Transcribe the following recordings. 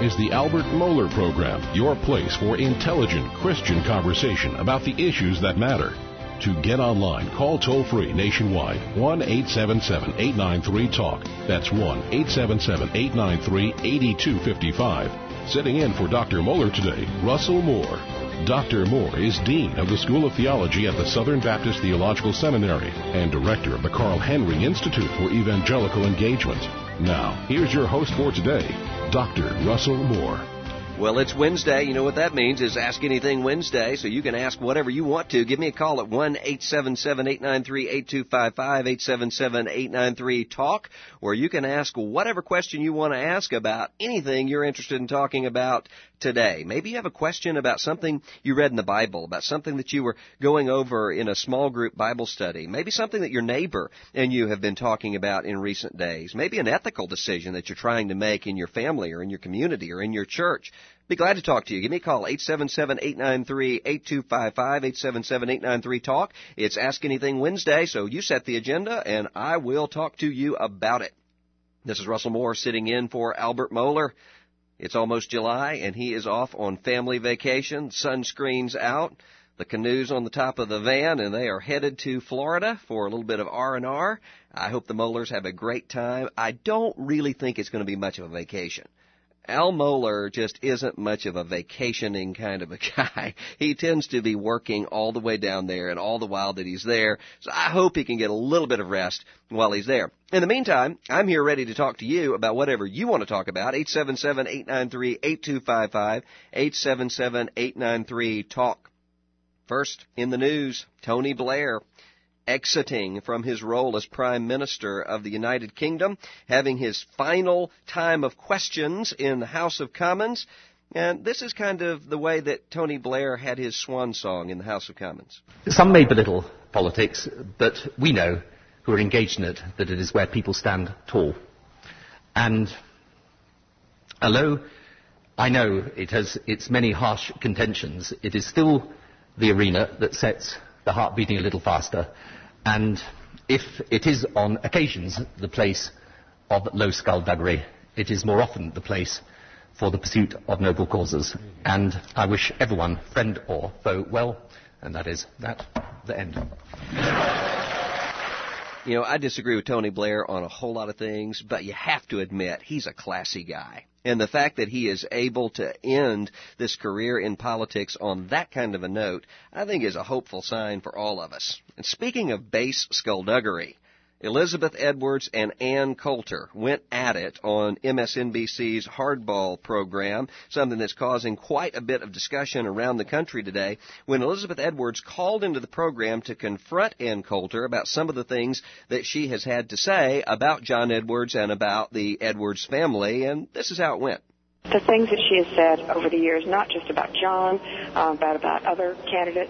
is the Albert Mohler Program, your place for intelligent Christian conversation about the issues that matter. To get online, call toll-free nationwide, 1-877-893-TALK. That's 1-877-893-8255. Sitting in for Dr. Mohler today, Russell Moore. Dr. Moore is Dean of the School of Theology at the Southern Baptist Theological Seminary and Director of the Carl Henry Institute for Evangelical Engagement. Now, here's your host for today, Dr. Russell Moore. Well, it's Wednesday. You know what that means is Ask Anything Wednesday, so you can ask whatever you want to. Give me a call at 1-877-893-8255, 877-893-TALK, where you can ask whatever question you want to ask about anything you're interested in talking about today. Maybe you have a question about something you read in the Bible, about something that you were going over in a small group Bible study, maybe something that your neighbor and you have been talking about in recent days, maybe an ethical decision that you're trying to make in your family or in your community or in your church. Be glad to talk to you. Give me a call, 877-893-8255, 877-893-TALK. It's Ask Anything Wednesday, so you set the agenda, and I will talk to you about it. This is Russell Moore sitting in for Albert Mohler. It's almost July, and he is off on family vacation. Sunscreen's out, the canoe's on the top of the van, and they are headed to Florida for a little bit of R&R. I hope the Mohlers have a great time. I don't really think it's going to be much of a vacation. Al Mohler just isn't much of a vacationing kind of a guy. He tends to be working all the way down there and all the while that he's there. So I hope he can get a little bit of rest while he's there. In the meantime, I'm here ready to talk to you about whatever you want to talk about. 877-893-8255, 877-893-TALK. First, in the news, Tony Blair exiting from his role as Prime Minister of the United Kingdom, having his final time of questions in the House of Commons. And this is kind of the way that Tony Blair had his swan song in the House of Commons. Some may belittle politics, but we know, who are engaged in it, that it is where people stand tall. And although I know it has its many harsh contentions, it is still the arena that sets the heart beating a little faster, and if it is on occasions the place of low skullduggery, it is more often the place for the pursuit of noble causes. And I wish everyone, friend or foe, well, and that is that, the end. You know, I disagree with Tony Blair on a whole lot of things, but you have to admit he's a classy guy. And the fact that he is able to end this career in politics on that kind of a note, I think is a hopeful sign for all of us. And speaking of base skullduggery, Elizabeth Edwards and Ann Coulter went at it on MSNBC's Hardball program, something that's causing quite a bit of discussion around the country today, when Elizabeth Edwards called into the program to confront Ann Coulter about some of the things that she has had to say about John Edwards and about the Edwards family, and this is how it went. The things that she has said over the years, not just about John, but about other candidates,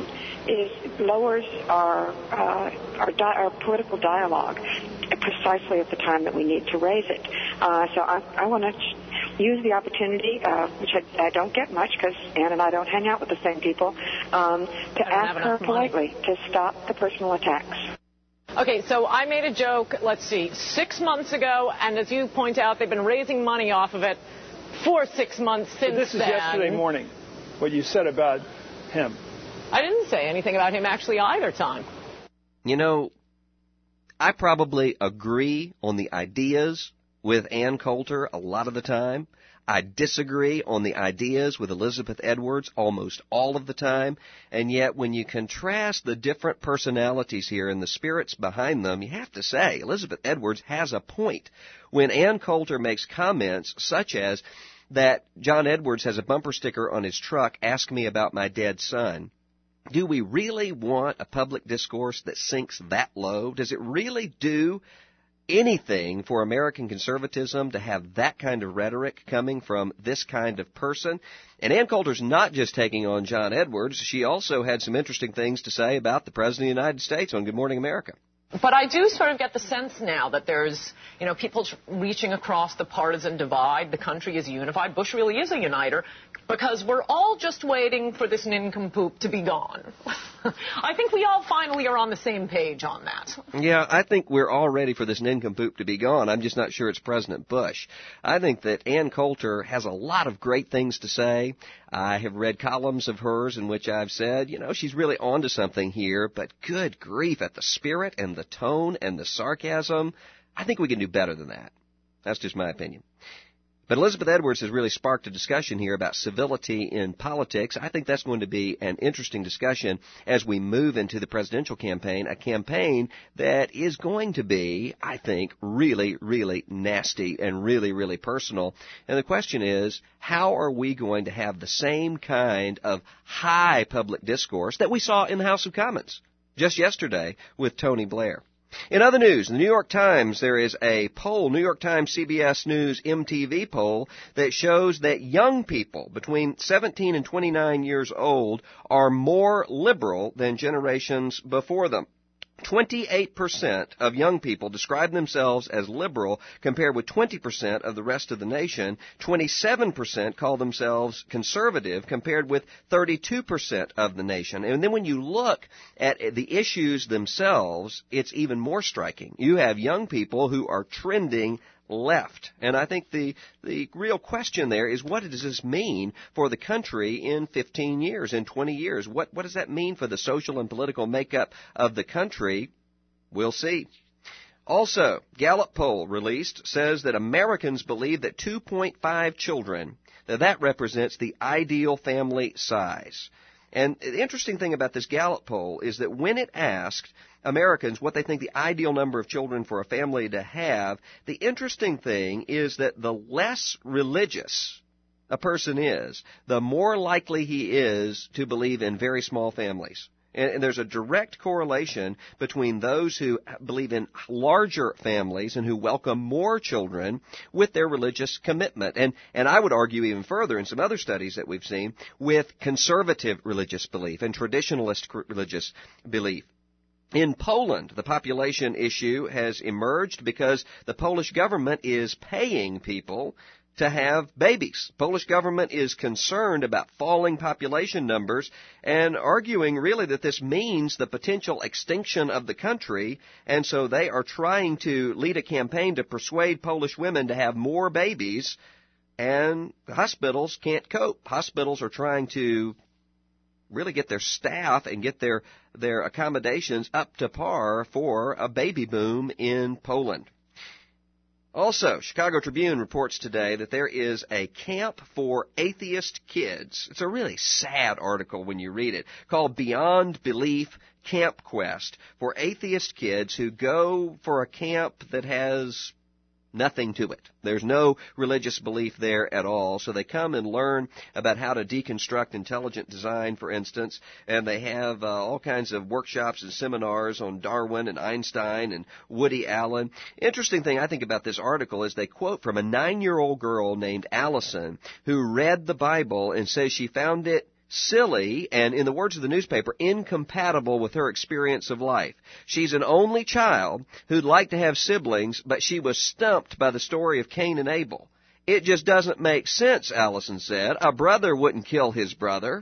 lowers our political dialogue precisely at the time that we need to raise it. So I want to use the opportunity, which I don't get much because Ann and I don't hang out with the same people, to ask her politely to stop the personal attacks. Okay, so I made a joke, 6 months ago, and as you point out, they've been raising money off of it for 6 months since then. This is yesterday morning, what you said about him. I didn't say anything about him actually either time. You know, I probably agree on the ideas with Ann Coulter a lot of the time. I disagree on the ideas with Elizabeth Edwards almost all of the time. And yet when you contrast the different personalities here and the spirits behind them, you have to say Elizabeth Edwards has a point. When Ann Coulter makes comments such as that John Edwards has a bumper sticker on his truck, "Ask me about my dead son." Do we really want a public discourse that sinks that low? Does it really do anything for American conservatism to have that kind of rhetoric coming from this kind of person? And Ann Coulter's not just taking on John Edwards. She also had some interesting things to say about the President of the United States on Good Morning America. But I do sort of get the sense now that there's, people reaching across the partisan divide. The country is unified. Bush really is a uniter because we're all just waiting for this nincompoop to be gone. I think we all finally are on the same page on that. Yeah, I think we're all ready for this nincompoop to be gone. I'm just not sure it's President Bush. I think that Ann Coulter has a lot of great things to say. I have read columns of hers in which I've said, she's really onto something here, but good grief at the spirit and the tone and the sarcasm. I think we can do better than that. That's just my opinion. But Elizabeth Edwards has really sparked a discussion here about civility in politics. I think that's going to be an interesting discussion as we move into the presidential campaign, a campaign that is going to be, I think, really, really nasty and really, really personal. And the question is, how are we going to have the same kind of high public discourse that we saw in the House of Commons just yesterday with Tony Blair? In other news, in the New York Times, there is a poll, New York Times, CBS News, MTV poll, that shows that young people between 17 and 29 years old are more liberal than generations before them. 28% of young people describe themselves as liberal, compared with 20% of the rest of the nation. 27% call themselves conservative, compared with 32% of the nation. And then when you look at the issues themselves, it's even more striking. You have young people who are trending left. And I think the real question there is, what does this mean for the country in 15 years, in 20 years? What does that mean for the social and political makeup of the country? We'll see. Also, Gallup poll released says that Americans believe that 2.5 children, that represents the ideal family size. And the interesting thing about this Gallup poll is that when it asked Americans what they think the ideal number of children for a family to have, the interesting thing is that the less religious a person is, the more likely he is to believe in very small families. And there's a direct correlation between those who believe in larger families and who welcome more children with their religious commitment. And I would argue even further in some other studies that we've seen with conservative religious belief and traditionalist religious belief. In Poland, the population issue has emerged because the Polish government is paying people to have babies. Polish government is concerned about falling population numbers and arguing really that this means the potential extinction of the country, and so they are trying to lead a campaign to persuade Polish women to have more babies, and hospitals can't cope. Hospitals are trying to really get their staff and get their accommodations up to par for a baby boom in Poland. Also, Chicago Tribune reports today that there is a camp for atheist kids. It's a really sad article when you read it, called Beyond Belief Camp Quest, for atheist kids who go for a camp that has nothing to it. There's no religious belief there at all. So they come and learn about how to deconstruct intelligent design, for instance, and they have all kinds of workshops and seminars on Darwin and Einstein and Woody Allen. Interesting thing I think about this article is they quote from a 9-year-old girl named Allison who read the Bible and says she found it silly and, in the words of the newspaper, incompatible with her experience of life. She's an only child who'd like to have siblings, but she was stumped by the story of Cain and Abel. It just doesn't make sense, Allison said. A brother wouldn't kill his brother.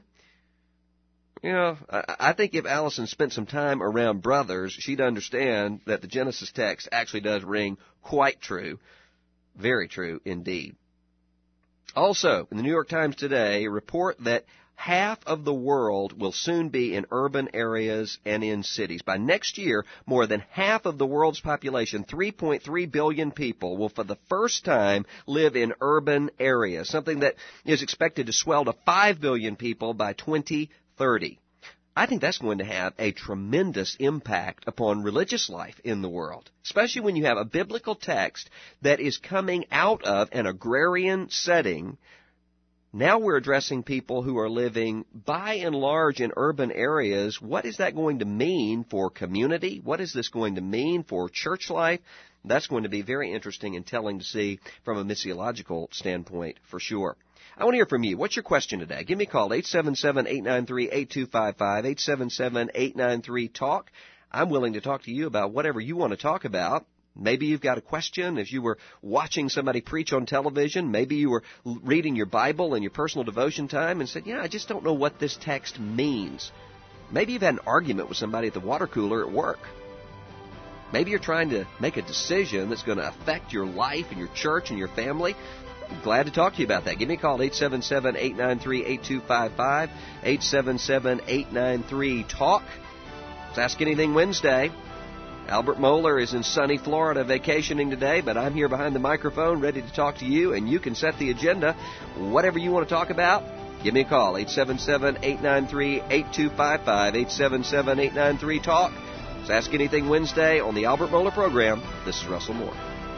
I think if Allison spent some time around brothers, she'd understand that the Genesis text actually does ring quite true. Very true indeed. Also, in the New York Times today, a report that half of the world will soon be in urban areas and in cities. By next year, more than half of the world's population, 3.3 billion people, will for the first time live in urban areas, something that is expected to swell to 5 billion people by 2030. I think that's going to have a tremendous impact upon religious life in the world, especially when you have a biblical text that is coming out of an agrarian setting. Now we're addressing people who are living, by and large, in urban areas. What is that going to mean for community? What is this going to mean for church life? That's going to be very interesting and telling to see from a missiological standpoint, for sure. I want to hear from you. What's your question today? Give me a call, 877-893-8255, 877-893-TALK. I'm willing to talk to you about whatever you want to talk about. Maybe you've got a question as you were watching somebody preach on television. Maybe you were reading your Bible in your personal devotion time and said, I just don't know what this text means. Maybe you've had an argument with somebody at the water cooler at work. Maybe you're trying to make a decision that's going to affect your life and your church and your family. I'm glad to talk to you about that. Give me a call, 877-893-8255, 877-893-TALK. It's Ask Anything Wednesday. Albert Mohler is in sunny Florida vacationing today, but I'm here behind the microphone ready to talk to you, and you can set the agenda. Whatever you want to talk about, give me a call, 877-893-8255, 877-893-TALK. It's Ask Anything Wednesday on the Albert Mohler program. This is Russell Moore.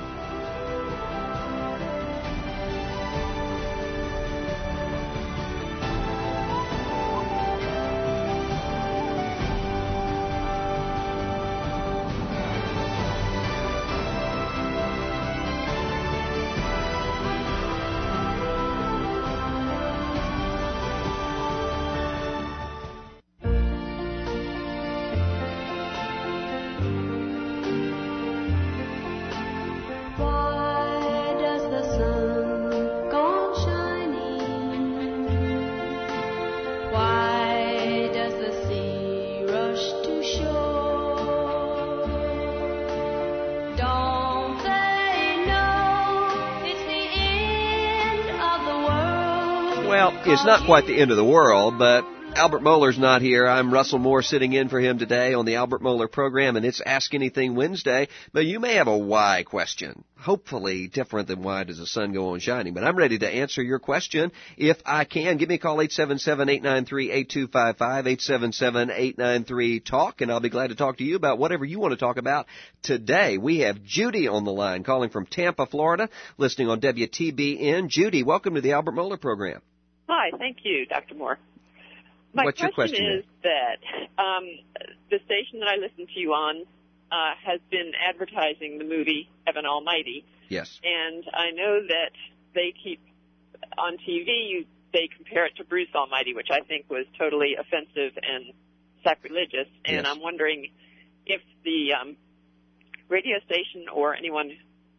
It's not quite the end of the world, but Albert Mohler's not here. I'm Russell Moore sitting in for him today on the Albert Mohler program, and it's Ask Anything Wednesday. But you may have a why question, hopefully different than why does the sun go on shining. But I'm ready to answer your question if I can. Give me a call, 877-893-8255, 877-893-TALK, and I'll be glad to talk to you about whatever you want to talk about today. We have Judy on the line calling from Tampa, Florida, listening on WTBN. Judy, welcome to the Albert Mohler program. Hi, thank you, Dr. Moore. My What's your question is that the station that I listen to you on has been advertising the movie Evan Almighty. Yes. And I know that they keep, on TV, they compare it to Bruce Almighty, which I think was totally offensive and sacrilegious. And Yes. I'm wondering if the radio station or anyone,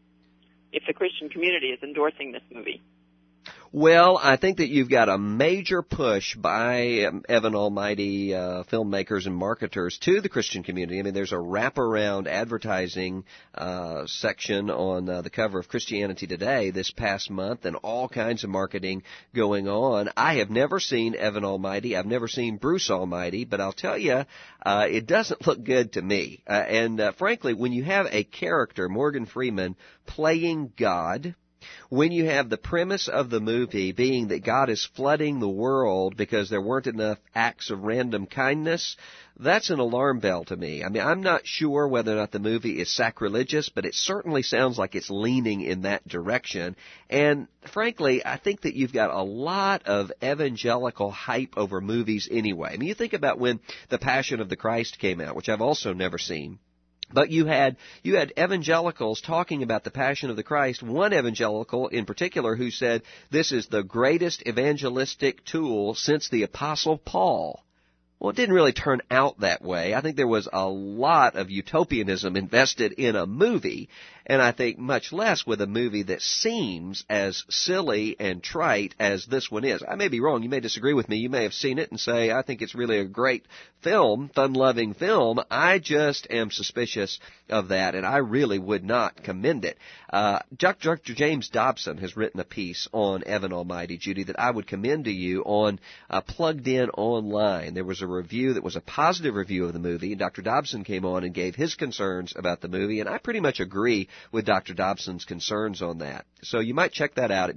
if the Christian community is endorsing this movie. Well, I think that you've got a major push by Evan Almighty filmmakers and marketers to the Christian community. I mean, there's a wraparound advertising section on the cover of Christianity Today this past month, and all kinds of marketing going on. I have never seen Evan Almighty. I've never seen Bruce Almighty, but I'll tell you, it doesn't look good to me. And frankly, when you have a character, Morgan Freeman, playing God, when you have the premise of the movie being that God is flooding the world because there weren't enough acts of random kindness, that's an alarm bell to me. I mean, I'm not sure whether or not the movie is sacrilegious, but it certainly sounds like it's leaning in that direction. And frankly, I think that you've got a lot of evangelical hype over movies anyway. I mean, you think about when The Passion of the Christ came out, which I've also never seen. But you had evangelicals talking about the Passion of the Christ, one evangelical in particular who said this is the greatest evangelistic tool since the Apostle Paul. Well, it didn't really turn out that way. I think there was a lot of utopianism invested in a movie, and I think much less with a movie that seems as silly and trite as this one is. I may be wrong. You may disagree with me. You may have seen it and say, I think it's really a great film, fun-loving film. I just am suspicious of that, and I really would not commend it. Dr. James Dobson has written a piece on Evan Almighty, Judy, that I would commend to you on Plugged In Online. There was a review that was a positive review of the movie, and Dr. Dobson came on and gave his concerns about the movie, and I pretty much agree with Dr. Dobson's concerns on that. So you might check that out at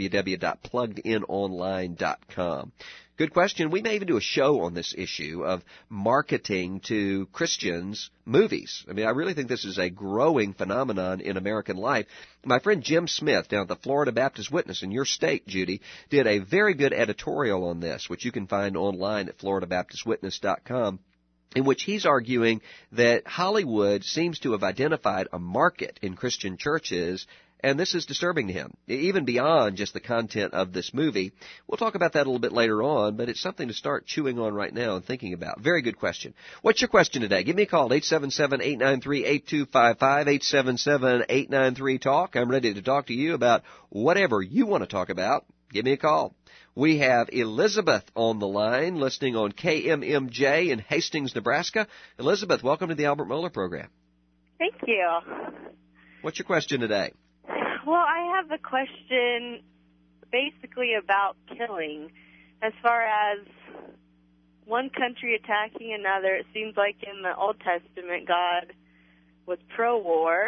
www.pluggedinonline.com. Good question. We may even do a show on this issue of marketing to Christians movies. I mean, I really think this is a growing phenomenon in American life. My friend Jim Smith down at the Florida Baptist Witness in your state, Judy, did a very good editorial on this, which you can find online at floridabaptistwitness.com, in which he's arguing that Hollywood seems to have identified a market in Christian churches And this is disturbing to him, even beyond just the content of this movie. We'll talk about that a little bit later on, but it's something to start chewing on right now and thinking about. Very good question. What's your question today? Give me a call, 877-893-8255, 877-893-TALK. I'm ready to talk to you about whatever you want to talk about. Give me a call. We have Elizabeth on the line, listening on KMMJ in Hastings, Nebraska. Elizabeth, welcome to the Albert Mohler program. Thank you. What's your question today? Well, I have a question basically about killing. As far as one country attacking another, it seems like in the Old Testament God was pro-war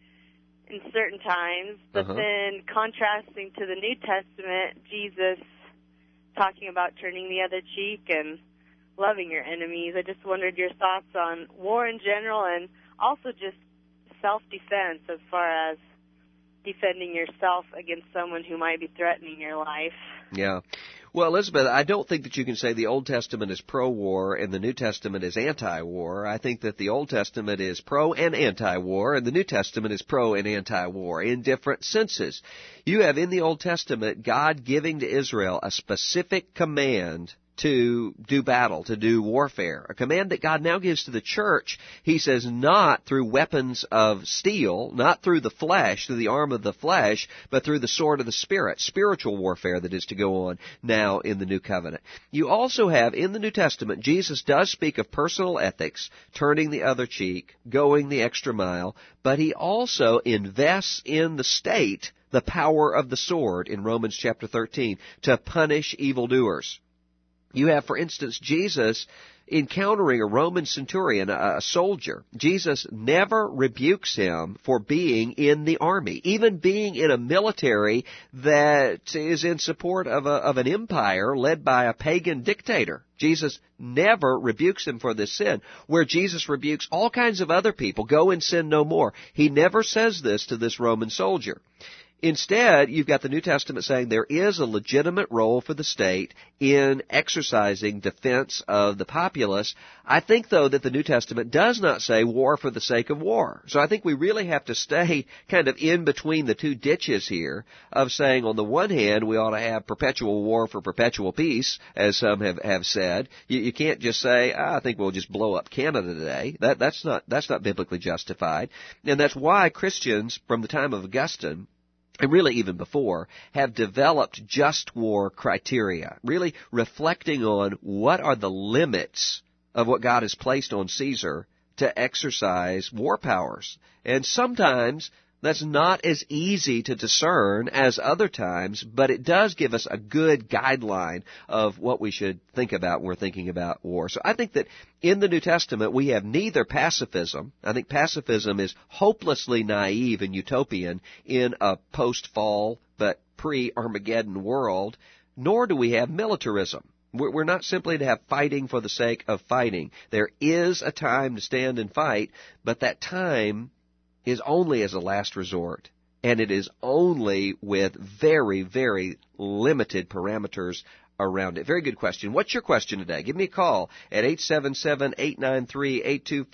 in certain times, but then contrasting to the New Testament, Jesus talking about turning the other cheek and loving your enemies. I just wondered your thoughts on war in general and also just self-defense as far as defending yourself against someone who might be threatening your life. Yeah. Well, Elizabeth, I don't think that you can say the Old Testament is pro-war and the New Testament is anti-war. I think that the Old Testament is pro and anti-war, and the New Testament is pro and anti-war in different senses. You have in the Old Testament God giving to Israel a specific command to do battle, to do warfare. A command that God now gives to the church, he says, not through weapons of steel, not through the flesh, through the arm of the flesh, but through the sword of the Spirit, spiritual warfare that is to go on now in the New Covenant. You also have, in the New Testament, Jesus does speak of personal ethics, turning the other cheek, going the extra mile, but he also invests in the state the power of the sword in Romans chapter 13 to punish evildoers. You have, for instance, Jesus encountering a Roman centurion, a soldier. Jesus never rebukes him for being in the army, even being in a military that is in support of an empire led by a pagan dictator. Jesus never rebukes him for this sin, where Jesus rebukes all kinds of other people. Go and sin no more. He never says this to this Roman soldier. Instead, you've got the New Testament saying there is a legitimate role for the state in exercising defense of the populace. I think, though, that the New Testament does not say war for the sake of war. So I think we really have to stay kind of in between the two ditches here of saying, on the one hand, we ought to have perpetual war for perpetual peace, as some have said. You can't just say, I think we'll just blow up Canada today. That's not biblically justified. And that's why Christians, from the time of Augustine, and really even before, have developed just war criteria, really reflecting on what are the limits of what God has placed on Caesar to exercise war powers. And sometimes that's not as easy to discern as other times, but it does give us a good guideline of what we should think about when we're thinking about war. So I think that in the New Testament we have neither pacifism. I think pacifism is hopelessly naive and utopian in a post-fall but pre-Armageddon world, nor do we have militarism. We're not simply to have fighting for the sake of fighting. There is a time to stand and fight, but that time is only as a last resort, and it is only with very, very limited parameters around it. Very good question. What's your question today? Give me a call at 877-893-8255,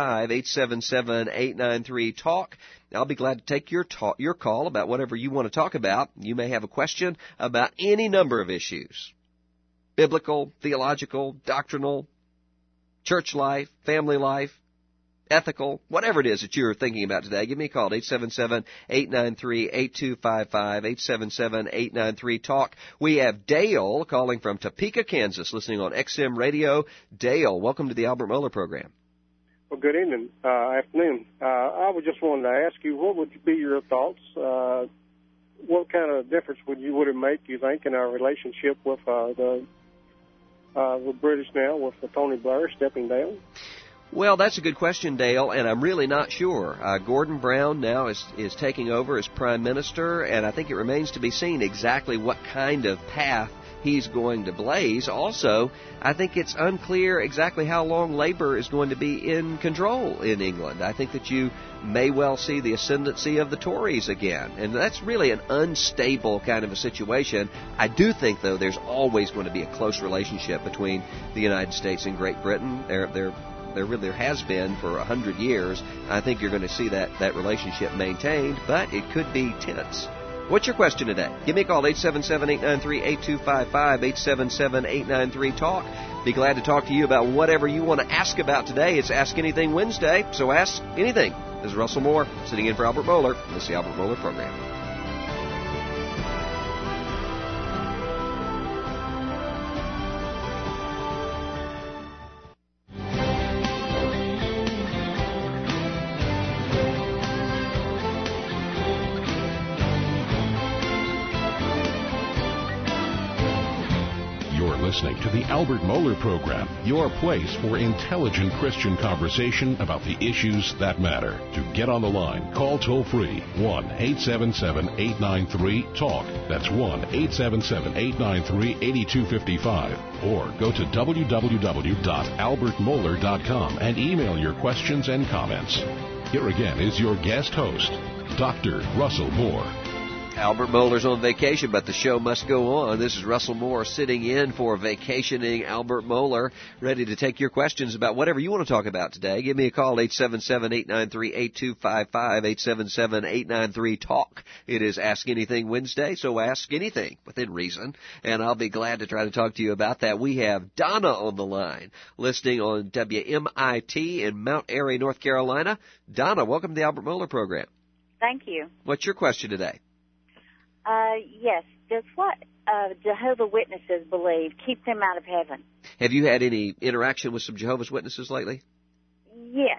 877-893-TALK. I'll be glad to take your call about whatever you want to talk about. You may have a question about any number of issues: biblical, theological, doctrinal, church life, family life, ethical, whatever it is that you're thinking about today. Give me a call at 877-893-8255, 877-893-TALK. We have Dale calling from Topeka, Kansas, listening on XM Radio. Dale, welcome to the Albert Mohler program. Well, good evening, afternoon. I was just wanting to ask you, what would be your thoughts? What kind of difference would it make, you think, in our relationship with the British now, with Tony Blair stepping down? Well, that's a good question, Dale, and I'm really not sure. Gordon Brown now is taking over as Prime Minister, and I think it remains to be seen exactly what kind of path he's going to blaze. Also, I think it's unclear exactly how long Labour is going to be in control in England. I think that you may well see the ascendancy of the Tories again, and that's really an unstable kind of a situation. I do think, though, there's always going to be a close relationship between the United States and Great Britain. They're there has been for 100 years. I think you're going to see that relationship maintained, but it could be tense. What's your question today? Give me a call, 877-893-8255, 877-893-TALK. Be glad to talk to you about whatever you want to ask about today. It's Ask Anything Wednesday, so ask anything. This is Russell Moore, sitting in for Albert Mohler. This is the Albert Mohler Program. Listening to the Albert Mohler Program, your place for intelligent Christian conversation about the issues that matter. To get on the line, call toll-free 1-877-893-TALK. That's 1-877-893-8255. Or go to www.albertmohler.com and email your questions and comments. Here again is your guest host, Dr. Russell Moore. Albert Mohler's on vacation, but the show must go on. This is Russell Moore sitting in for vacationing Albert Mohler, ready to take your questions about whatever you want to talk about today. Give me a call, 877-893-8255, 877-893-TALK. It is Ask Anything Wednesday, so ask anything within reason, and I'll be glad to try to talk to you about that. We have Donna on the line, listening on WMIT in Mount Airy, North Carolina. Donna, welcome to the Albert Mohler Program. Thank you. What's your question today? Yes. Does what Jehovah's Witnesses believe keep them out of heaven? Have you had any interaction with some Jehovah's Witnesses lately? Yes.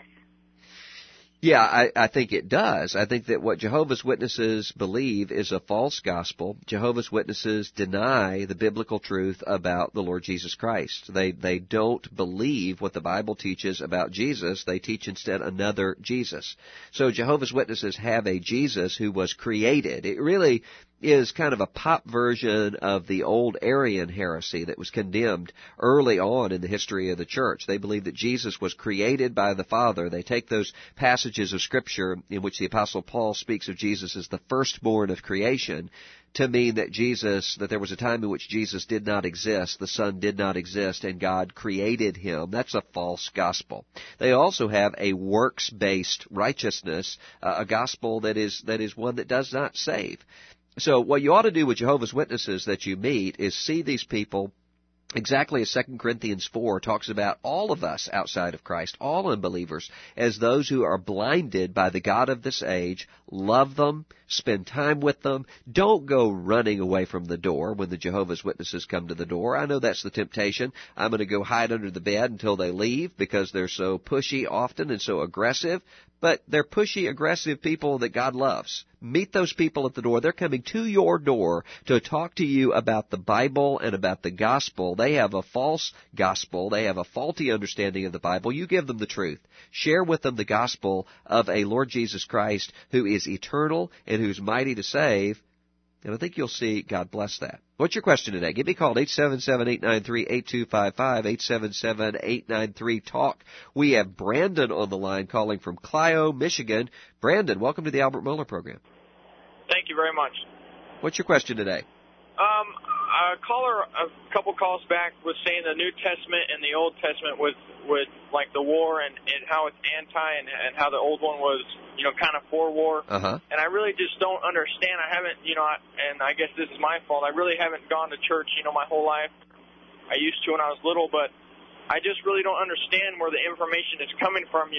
Yeah, I think it does. I think that what Jehovah's Witnesses believe is a false gospel. Jehovah's Witnesses deny the biblical truth about the Lord Jesus Christ. They don't believe what the Bible teaches about Jesus. They teach instead another Jesus. So Jehovah's Witnesses have a Jesus who was created. It really is kind of a pop version of the old Arian heresy that was condemned early on in the history of the church. They believe that Jesus was created by the Father. They take those passages of Scripture in which the Apostle Paul speaks of Jesus as the firstborn of creation to mean that there was a time in which Jesus did not exist, the Son did not exist, and God created him. That's a false gospel. They also have a works-based righteousness, a gospel that is one that does not save. So what you ought to do with Jehovah's Witnesses that you meet is see these people exactly as 2 Corinthians 4 talks about all of us outside of Christ, all unbelievers, as those who are blinded by the God of this age. Love them, spend time with them. Don't go running away from the door when the Jehovah's Witnesses come to the door. I know that's the temptation. I'm going to go hide under the bed until they leave because they're so pushy often and so aggressive. But they're pushy, aggressive people that God loves. Meet those people at the door. They're coming to your door to talk to you about the Bible and about the gospel. They have a false gospel. They have a faulty understanding of the Bible. You give them the truth. Share with them the gospel of a Lord Jesus Christ who is eternal and who's mighty to save. And I think you'll see God bless that. What's your question today? Give me a call, 877-893-8255, 877-893-TALK. We have Brandon on the line calling from Clio, Michigan. Brandon, welcome to the Albert Mohler Program. Thank you very much. What's your question today? A caller a couple calls back was saying the New Testament and the Old Testament was like the war and how it's anti and how the old one was, kind of for war. Uh-huh. And I really just don't understand. I haven't, and I guess this is my fault. I really haven't gone to church, my whole life. I used to when I was little, but I just really don't understand where the information is coming from, and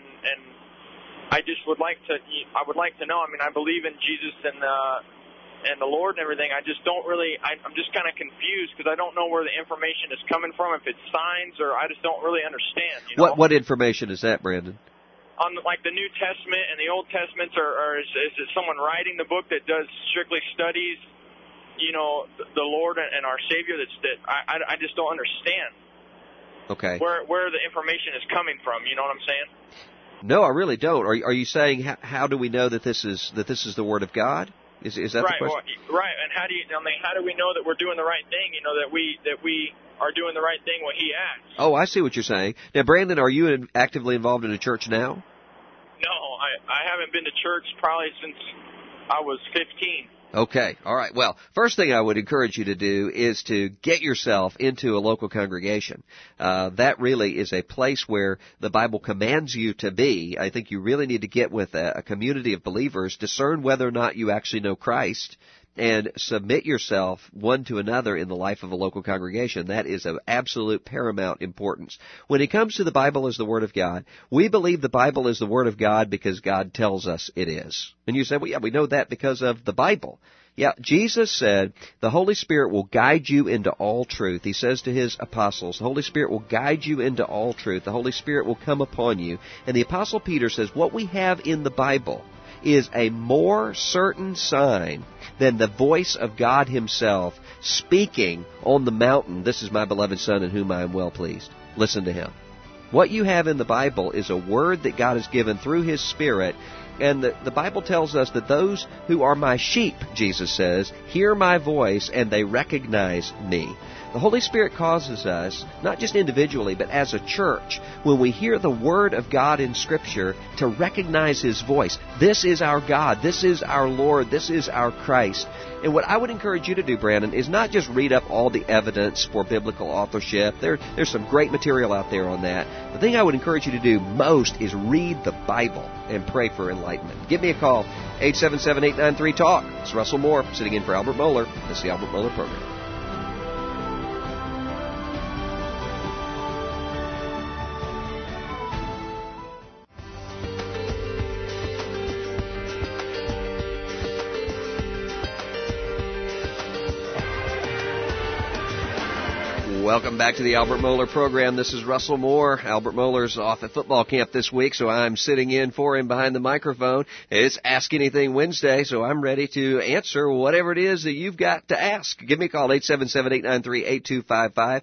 I just would like to know. I mean, I believe in Jesus and the Lord and everything. I just don't really, I'm just kind of confused because I don't know where the information is coming from, if it's signs or I just don't really understand. What information is that, Brandon? On like the New Testament and the Old Testament, or is it someone writing the book that does strictly studies, the Lord and our Savior? I just don't understand. Okay. Where the information is coming from? You know what I'm saying? No, I really don't. Are you saying how do we know that this is the Word of God? Is that right? The question? Well, right. And how do we know that we're doing the right thing? That we are doing the right thing when He acts. Oh, I see what you're saying. Now, Brandon, are you actively involved in a church now? No, I haven't been to church probably since I was 15. Okay. All right. Well, first thing I would encourage you to do is to get yourself into a local congregation. That really is a place where the Bible commands you to be. I think you really need to get with a community of believers, discern whether or not you actually know Christ, and submit yourself one to another in the life of a local congregation. That is of absolute paramount importance. When it comes to the Bible as the Word of God, we believe the Bible is the Word of God because God tells us it is. And you say, well, yeah, we know that because of the Bible. Yeah, Jesus said the Holy Spirit will guide you into all truth. He says to His apostles, the Holy Spirit will guide you into all truth. The Holy Spirit will come upon you. And the Apostle Peter says what we have in the Bible is a more certain sign than the voice of God Himself speaking on the mountain, "This is my beloved Son in whom I am well pleased. Listen to Him." What you have in the Bible is a word that God has given through His Spirit, and the Bible tells us that those who are my sheep, Jesus says, hear my voice and they recognize me. The Holy Spirit causes us, not just individually, but as a church, when we hear the Word of God in Scripture, to recognize His voice. This is our God. This is our Lord. This is our Christ. And what I would encourage you to do, Brandon, is not just read up all the evidence for biblical authorship. There's some great material out there on that. The thing I would encourage you to do most is read the Bible and pray for enlightenment. Give me a call, 877-893-TALK. It's Russell Moore, sitting in for Albert Mohler. This is the Albert Mohler Program. Welcome back to the Albert Mohler Program. This is Russell Moore. Albert Mohler's off at football camp this week, so I'm sitting in for him behind the microphone. It's Ask Anything Wednesday, so I'm ready to answer whatever it is that you've got to ask. Give me a call, 877-893-8255,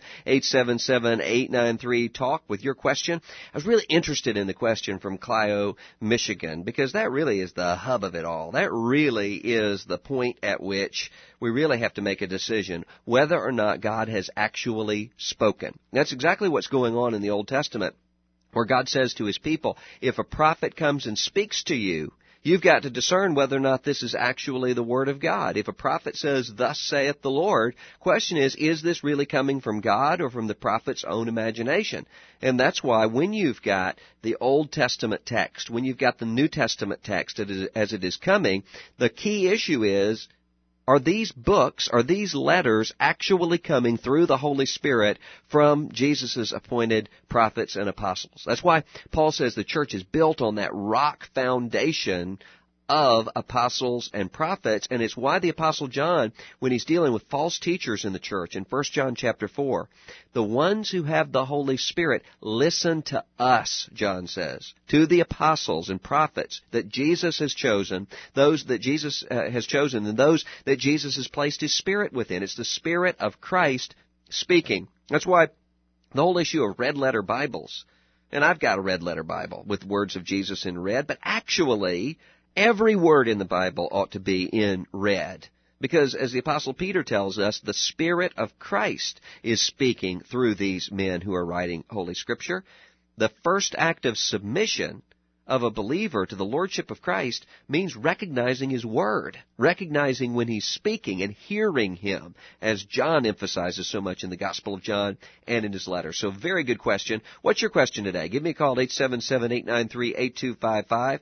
877-893-TALK with your question. I was really interested in the question from Clio, Michigan, because that really is the hub of it all. That really is the point at which we really have to make a decision whether or not God has actually spoken. That's exactly what's going on in the Old Testament, where God says to His people, if a prophet comes and speaks to you, you've got to discern whether or not this is actually the Word of God. If a prophet says, "Thus saith the Lord," question is this really coming from God or from the prophet's own imagination? And that's why when you've got the Old Testament text, when you've got the New Testament text as it is coming, the key issue is, are these books, are these letters actually coming through the Holy Spirit from Jesus' appointed prophets and apostles? That's why Paul says the church is built on that rock foundation of apostles and prophets, and it's why the Apostle John, when he's dealing with false teachers in the church in 1 John chapter 4, the ones who have the Holy Spirit listen to us, John says, to the apostles and prophets that Jesus has chosen, those that Jesus has chosen, and those that Jesus has placed His Spirit within. It's the Spirit of Christ speaking. That's why the whole issue of red letter Bibles, and I've got a red letter Bible with words of Jesus in red, but actually every word in the Bible ought to be in red. Because, as the Apostle Peter tells us, the Spirit of Christ is speaking through these men who are writing Holy Scripture. The first act of submission of a believer to the Lordship of Christ means recognizing His Word, recognizing when He's speaking and hearing Him, as John emphasizes so much in the Gospel of John and in his letter. So very good question. What's your question today? Give me a call at 877-893-8255,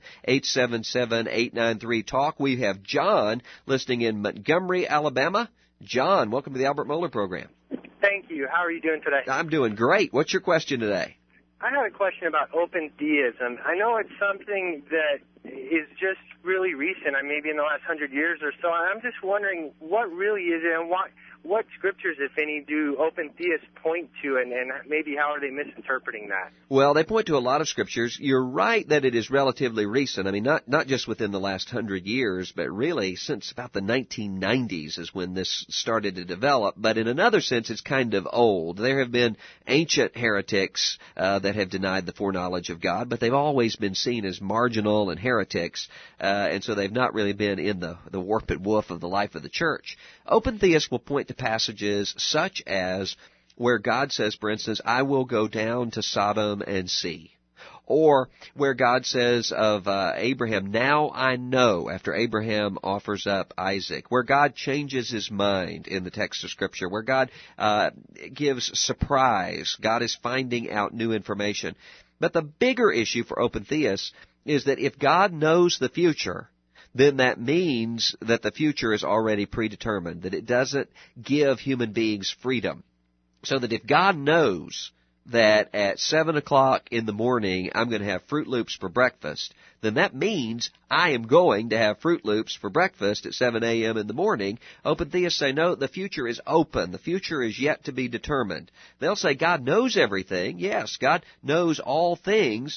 877-893-TALK. We have John listening in Montgomery, Alabama. John, welcome to the Albert Mohler Program. Thank you. How are you doing today? I'm doing great. What's your question today? I have a question about open theism. I know it's something that is just really recent, maybe in the last 100 years or so. I'm just wondering what really is it, and what scriptures, if any, do open theists point to, and maybe how are they misinterpreting that? Well, they point to a lot of scriptures. You're right that it is relatively recent. I mean, not just within the last 100 years, but really since about the 1990s is when this started to develop. But in another sense, it's kind of old. There have been ancient heretics that have denied the foreknowledge of God, but they've always been seen as marginal and heretics, and so they've not really been in the warp and woof of the life of the church. Open theists will point to passages such as where God says, for instance, I will go down to Sodom and see. Or where God says of Abraham, now I know, after Abraham offers up Isaac. Where God changes his mind in the text of Scripture. Where God gives surprise. God is finding out new information. But the bigger issue for open theists is that if God knows the future, then that means that the future is already predetermined, that it doesn't give human beings freedom. So that if God knows that at 7 o'clock in the morning I'm going to have Fruit Loops for breakfast, then that means I am going to have Fruit Loops for breakfast at 7 a.m. in the morning. Open theists say, no, the future is open. The future is yet to be determined. They'll say God knows everything. Yes, God knows all things,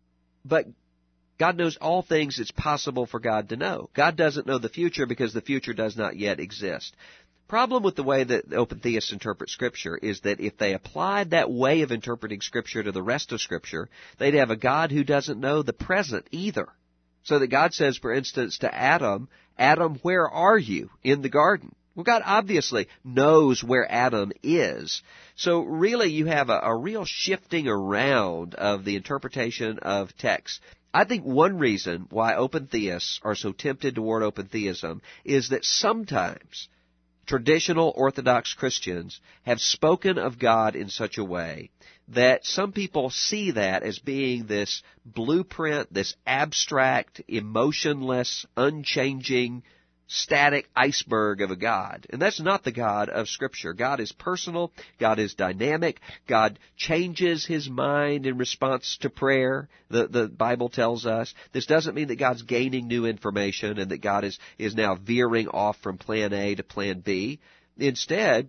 but God knows all things it's possible for God to know. God doesn't know the future because the future does not yet exist. Problem with the way that open theists interpret Scripture is that if they applied that way of interpreting Scripture to the rest of Scripture, they'd have a God who doesn't know the present either. So that God says, for instance, to Adam, Adam, where are you in the garden? Well, God obviously knows where Adam is. So really you have a real shifting around of the interpretation of text. I think one reason why open theists are so tempted toward open theism is that sometimes traditional Orthodox Christians have spoken of God in such a way that some people see that as being this blueprint, this abstract, emotionless, unchanging, static iceberg of a God. And that's not the God of Scripture. God is personal. God is dynamic. God changes His mind in response to prayer, the Bible tells us. This doesn't mean that God's gaining new information and that God is now veering off from plan A to plan B. Instead,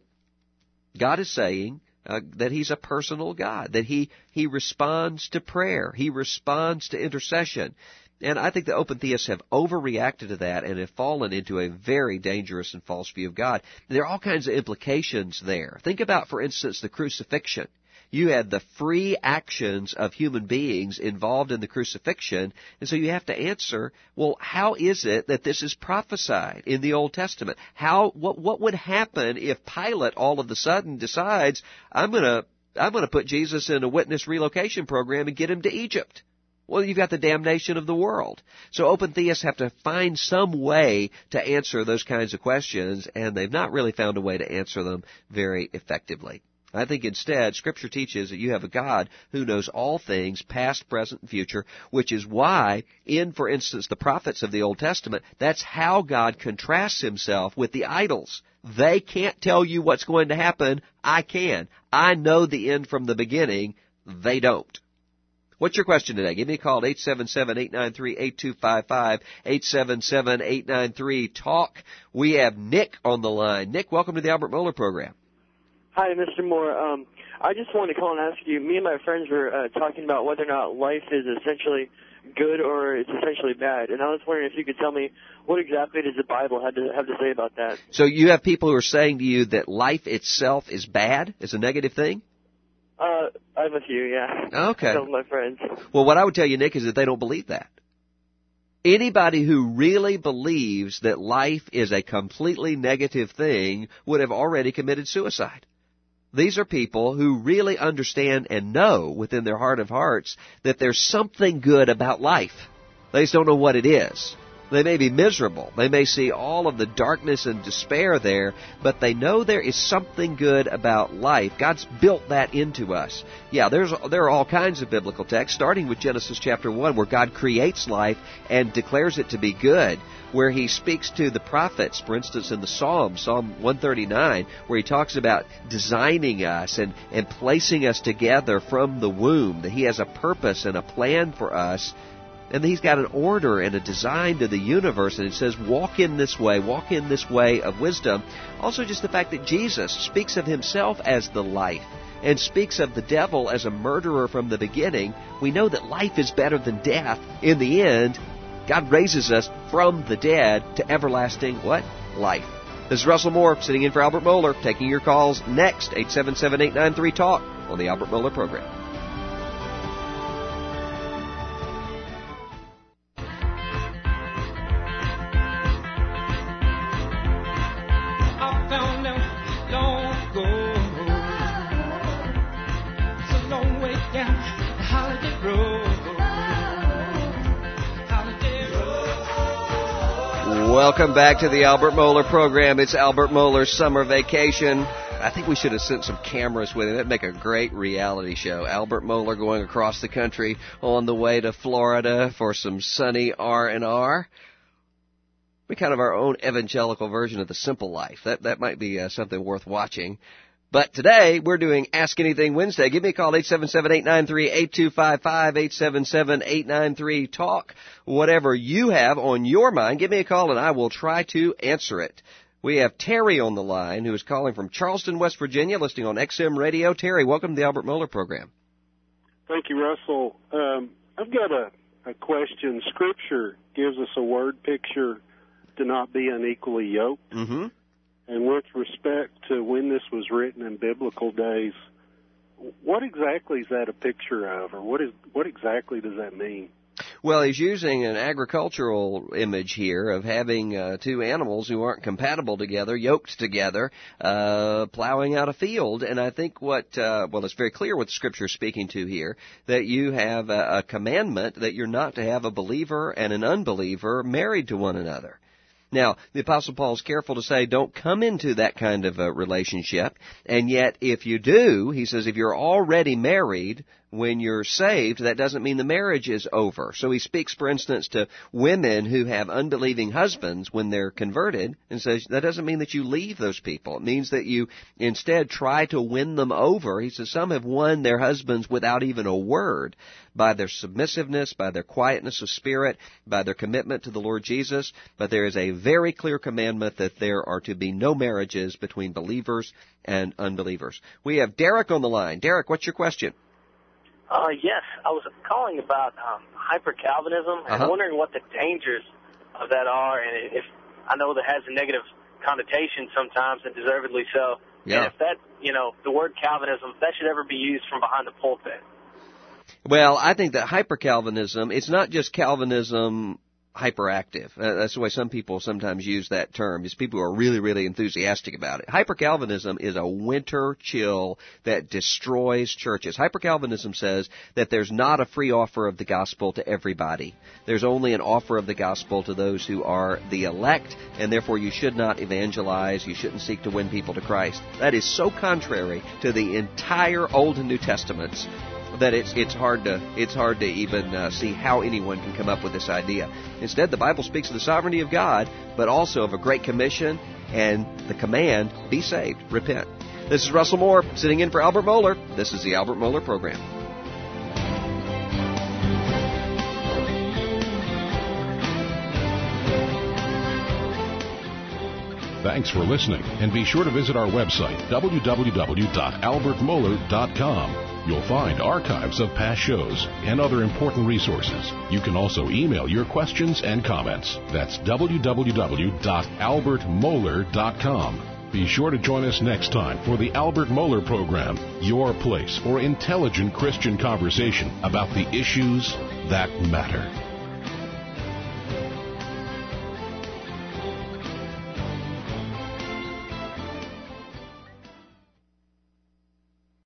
God is saying that He's a personal God, that He responds to prayer. He responds to intercession. And I think the open theists have overreacted to that and have fallen into a very dangerous and false view of God. There are all kinds of implications there. Think about, for instance, the crucifixion. You had the free actions of human beings involved in the crucifixion, and so you have to answer, well, how is it that this is prophesied in the Old Testament? What would happen if Pilate all of a sudden decides, I'm going to put Jesus in a witness relocation program and get him to Egypt? Well, you've got the damnation of the world. So open theists have to find some way to answer those kinds of questions, and they've not really found a way to answer them very effectively. I think instead, Scripture teaches that you have a God who knows all things, past, present, and future, which is why, in, for instance, the prophets of the Old Testament, that's how God contrasts Himself with the idols. They can't tell you what's going to happen. I can. I know the end from the beginning. They don't. What's your question today? Give me a call at 877-893-8255, 877-893-TALK. We have Nick on the line. Nick, welcome to the Albert Mohler program. Hi, Mr. Moore. I just wanted to call and ask you, me and my friends were talking about whether or not life is essentially good or it's essentially bad. And I was wondering if you could tell me what exactly does the Bible have to say about that? So you have people who are saying to you that life itself is bad, is a negative thing? I have a few, yeah. Okay. Some of my friends. Well, what I would tell you, Nick, is that they don't believe that. Anybody who really believes that life is a completely negative thing would have already committed suicide. These are people who really understand and know within their heart of hearts that there's something good about life. They just don't know what it is. They may be miserable. They may see all of the darkness and despair there, but they know there is something good about life. God's built that into us. Yeah, there are all kinds of biblical texts, starting with Genesis chapter 1, where God creates life and declares it to be good, where He speaks to the prophets, for instance, in the Psalm 139, where He talks about designing us and placing us together from the womb, that He has a purpose and a plan for us. And He's got an order and a design to the universe, and it says, walk in this way of wisdom. Also just the fact that Jesus speaks of Himself as the life and speaks of the devil as a murderer from the beginning. We know that life is better than death. In the end, God raises us from the dead to everlasting, what? Life. This is Russell Moore, sitting in for Albert Mohler, taking your calls next, 877-893-TALK on the Albert Mohler program. Road. Welcome back to the Albert Mohler program. It's Albert Mohler's summer vacation. I think we should have sent some cameras with him. That'd make a great reality show. Albert Mohler going across the country on the way to Florida for some sunny R&R. We kind of our own evangelical version of The Simple Life. That might be something worth watching. But today, we're doing Ask Anything Wednesday. Give me a call, 877-893-8255, 877-893-TALK. Whatever you have on your mind, give me a call and I will try to answer it. We have Terry on the line who is calling from Charleston, West Virginia, listening on XM Radio. Terry, welcome to the Albert Mohler program. Thank you, Russell. I've got a question. Scripture gives us a word picture to not be unequally yoked. Mm-hmm. And with respect to when this was written in biblical days, what exactly is that a picture of, or what exactly does that mean? Well, he's using an agricultural image here of having two animals who aren't compatible together, yoked together, plowing out a field. And I think it's very clear what the Scripture is speaking to here, that you have a commandment that you're not to have a believer and an unbeliever married to one another. Now, the Apostle Paul is careful to say don't come into that kind of a relationship, and yet if you do, he says if you're already married when you're saved, that doesn't mean the marriage is over. So he speaks, for instance, to women who have unbelieving husbands when they're converted, and says that doesn't mean that you leave those people. It means that you instead try to win them over. He says some have won their husbands without even a word, by their submissiveness, by their quietness of spirit, by their commitment to the Lord Jesus. But there is a very clear commandment that there are to be no marriages between believers and unbelievers. We have Derek on the line. Derek, what's your question? Yes, I was calling about hyper-Calvinism and wondering what the dangers of that are, and if I know that has a negative connotation sometimes, and deservedly so. Yeah. And if that, the word Calvinism, if that should ever be used from behind the pulpit. Well, I think that hyper-Calvinism, it's not just Calvinism hyperactive. That's the way some people sometimes use that term, is people who are really, really enthusiastic about it. Hyper-Calvinism is a winter chill that destroys churches. Hyper-Calvinism says that there's not a free offer of the gospel to everybody. There's only an offer of the gospel to those who are the elect, and therefore you should not evangelize, you shouldn't seek to win people to Christ. That is so contrary to the entire Old and New Testaments that it's hard to even see how anyone can come up with this idea. Instead, the Bible speaks of the sovereignty of God, but also of a great commission and the command, be saved, repent. This is Russell Moore, sitting in for Albert Mohler. This is the Albert Mohler program. Thanks for listening, and be sure to visit our website, www.albertmohler.com. You'll find archives of past shows and other important resources. You can also email your questions and comments. That's www.albertmohler.com. Be sure to join us next time for the Albert Mohler program, your place for intelligent Christian conversation about the issues that matter.